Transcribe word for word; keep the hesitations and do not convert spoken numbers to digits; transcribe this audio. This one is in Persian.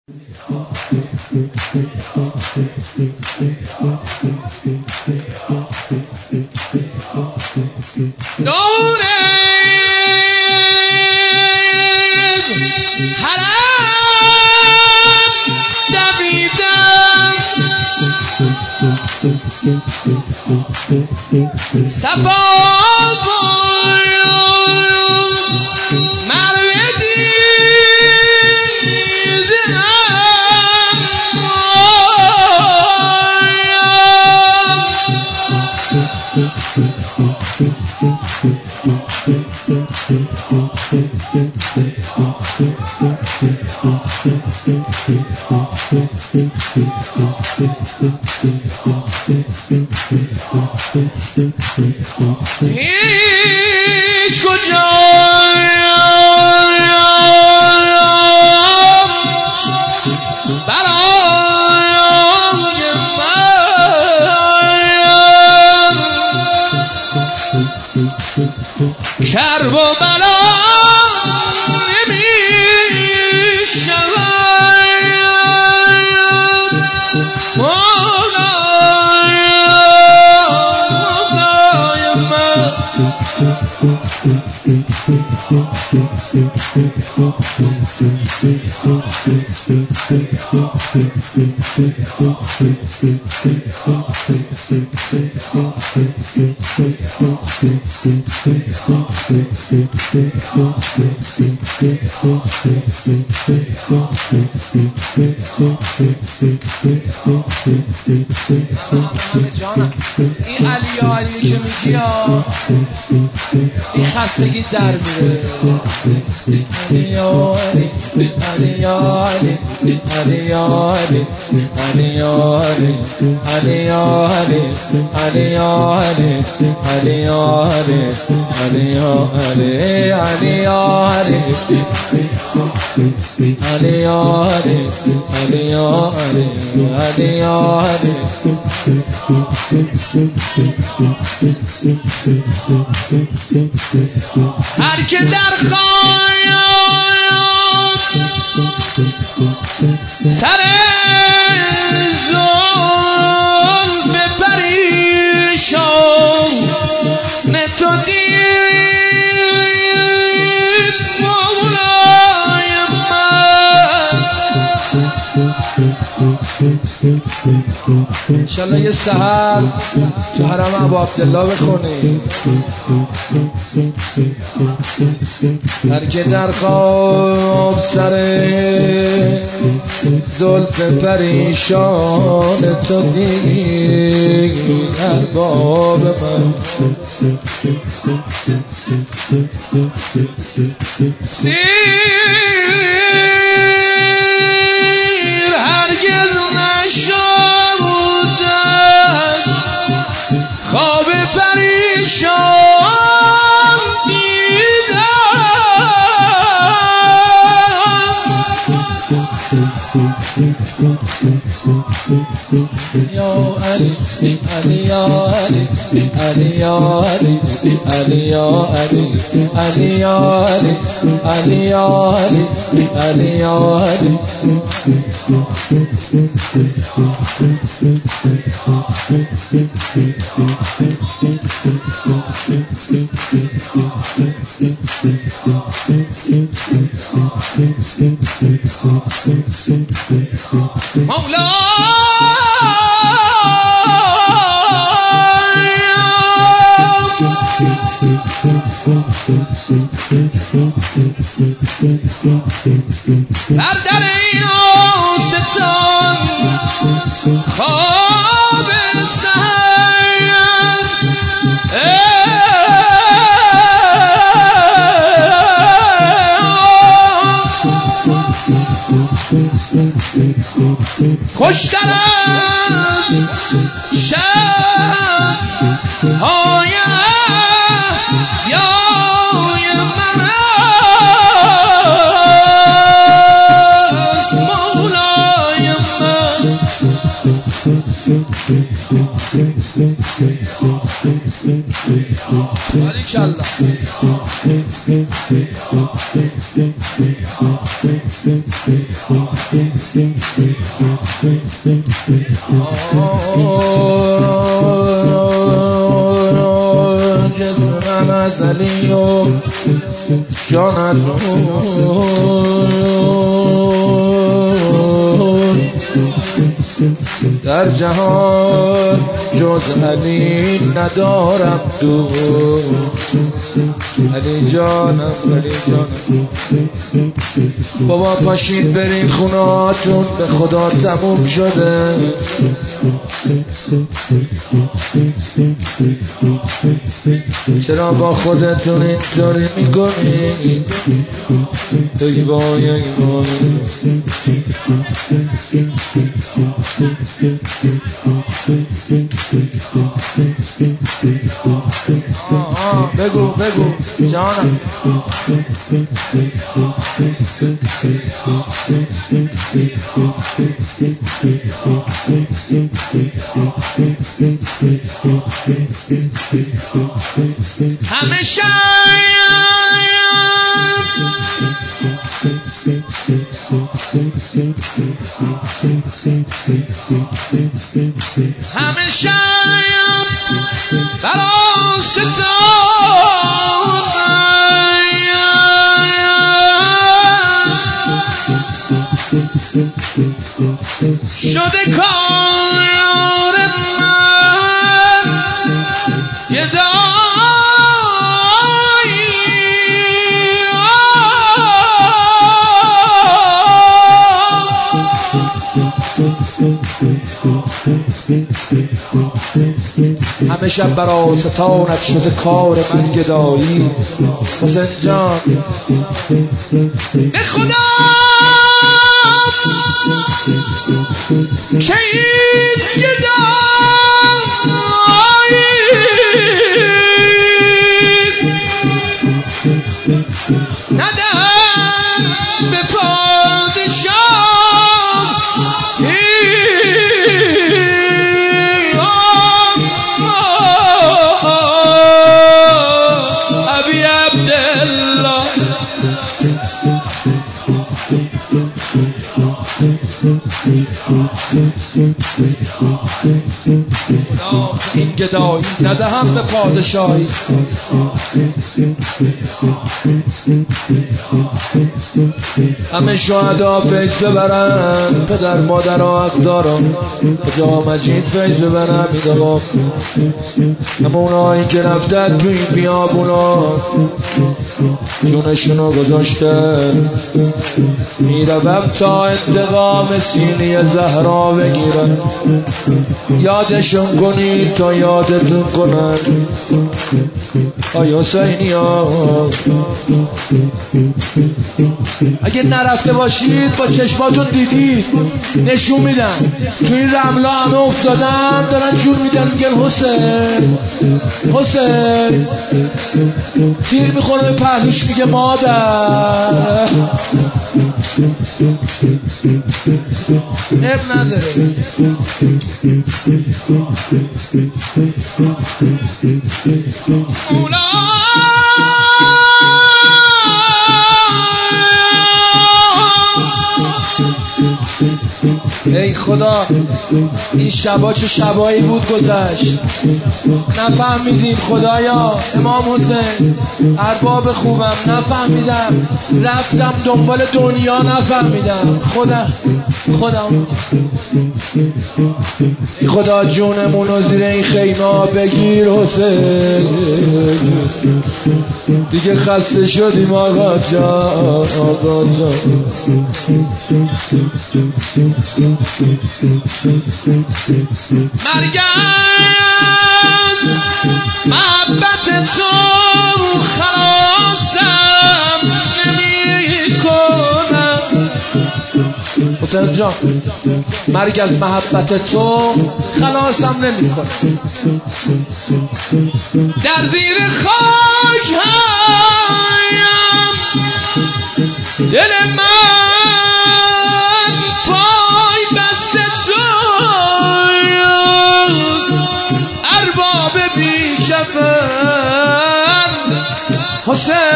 دونه حرم دویدم صفا هیچ کجا برای من کرب و بلا جانم این علی یا علی که میگی ها این خستگی در میره علی یا علی علی یا علی علی یا علی علی یا علی علی یا علی علی یا علی علی یا علی علی یا علی علی یا علی علی یا علی علی یا علی علی یا علی هر که در خایات سر زلف پریشان تو دید مولای من انشالله یه سحر تو حرم ابو عبدالله بخونی هر که در خواب سر زلف پریشان تو دید ارباب من سیر هرگز نشدن خواب پریشان دیدم یا علی علی یا علی علی یا علی علی یا علی علی یا علی علی یا علی علی یا علی مولا در در این آستان خواب سحر خوشترم شب های یای من است مولای من باریکلا. جسم من ازلی و جان از در جهان جز علی ندارم دور. علی جانم علی جانم. بابا پاشید برین خونهاتون، به خدا تموم شده. چرا با خودتون اینطوری میکنید؟ ای وای ای وای. آه بگو بگو جانم. همیشه همیشه برا ستان شده کار من گدایی. همه شب برا ستانت شده کار من گدایی. حسین جان به خدا که این گدایی ندم به پادشاه ابی عبدالله. این گدایی ندهم به پادشاهی. همه شهدا فیض ببرن، پدر مادر و اقدارم کجا مجید فیض ببرن. میدوام همه اونایی که رفتن توی بیابونا جونشونو گذاشته. میروم تا انتقام سینی زهرا بگیرن. یادشون کنید تا یادتون کنن. آی حسینی ها اگه نرفته باشید با چشماتون دیدید نشون میدن تو این رملا همه افتادن دارن جون میدن میگن حسین حسین. تیر میخوره به پهلوش میگه مادر. اب نداره. ای خدا این شبا چه شبایی بود گذشت نفهمیدیم. خدایا امام حسین ارباب خوبم نفهمیدم. رفتم دنبال دنیا نفهمیدم. خدا خدا خدا جونمونو زیر این خیمه بگیر حسین. دیگه خسته شدیم آقا جان آقا جان. مرگ از محبت تو خلاصم نمی کنم. حسین جان مرگ از محبت تو خلاصم نمی کنم. در زیر خاک هایم دل من پای بسته تو باشه